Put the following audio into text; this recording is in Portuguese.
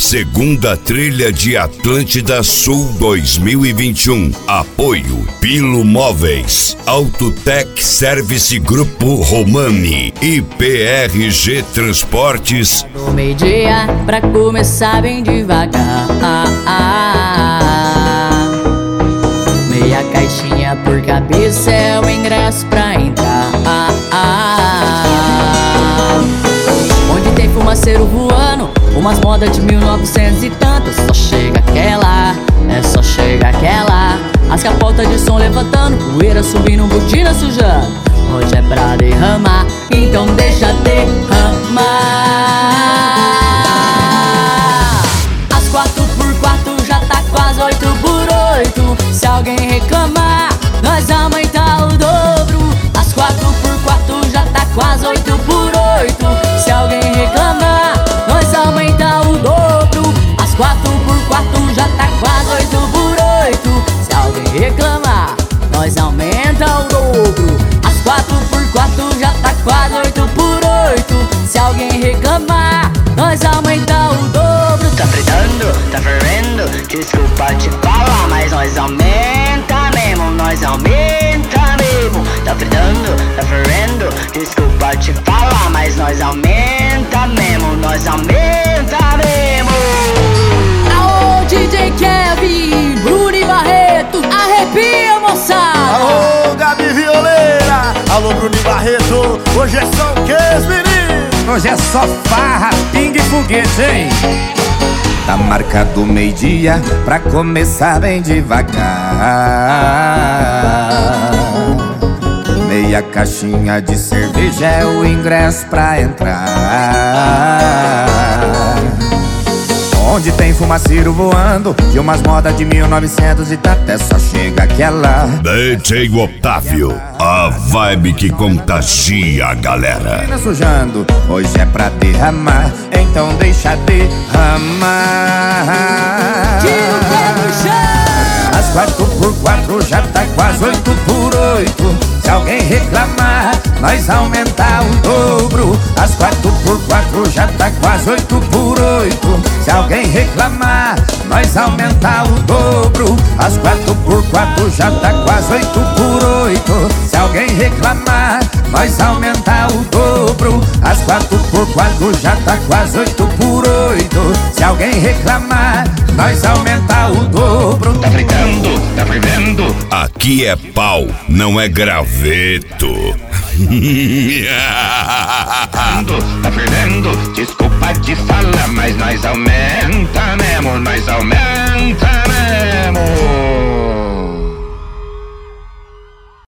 Segunda trilha de Atlântida Sul 2021. Apoio Pilo Móveis, Autotec Service Grupo Romani e PRG Transportes. No meio-dia, pra começar bem devagar. Meia caixinha por cabeça é o ingresso pra entrar. Onde tem fumaceiro voando, umas modas de 1900 e tantas. Só chega aquela, só chega aquela. As capotas de som levantando, poeira subindo, botina sujando. Hoje é pra derramar, então deixa derramar. As 4x4 já tá quase 8x8. Se alguém reclamar, nós aumentar o dobro. As 4x4 já tá quase 8x8. Se alguém reclamar, nós aumentar o dobro. As 4x4 já tá quase 8x8. Se alguém reclamar, nós aumenta o dobro. As 4x4 já tá quase 8x8. Se alguém reclamar, nós aumenta o dobro. Tá fritando, tá fervendo, desculpa te falar, mas nós aumenta mesmo, nós aumenta mesmo. Tá fritando, tá fervendo, desculpa te falar, mas nós aumenta mesmo, nós aumenta mesmo. Aô, DJ Kevin, Bruno e Barreto, arrepia, moçada. Alô, Gabi Violeira, alô, Bruno e Barreto. Hoje é só o que, meninos? Hoje é só farra, pingue e foguete, hein? Tá marcado meio-dia pra começar bem devagar. Meia caixinha de cerveja é o ingresso pra entrar. Onde tem fumaceiro voando, de umas modas de 1900 e tanto. Só chega aquela DJ Otávio, a vibe que contagia a galera. Sujando, hoje é pra derramar, então deixa derramar. Tira o pé do chão. As 4x4 já tá quase 8x8. Se alguém reclamar, nós aumentar o dobro. As 4x4 já tá quase 8x8. Se alguém reclamar, nós aumentar o dobro. As 4x4 já tá quase 8x8. Se alguém reclamar, nós aumentar o dobro. As 4x4 já tá quase 8x8. Se alguém reclamar, nós aumentar o dobro. Tá fritando, tá fervendo. Aqui é pau, não é graveto. Tá fervendo, desculpa te falar, mas nós aumenta mesmo, nós aumenta.